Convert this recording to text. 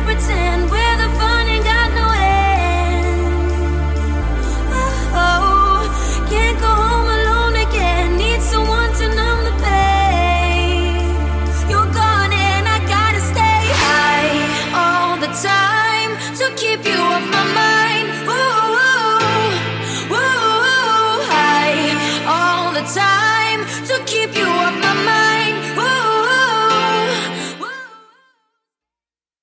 pretend where the fun ain't got no end. Oh, can't go home alone again. Need someone to numb the pain. You're gone and I gotta stay high all the time to keep you off my mind. Ooh, ooh, ooh, high all the time.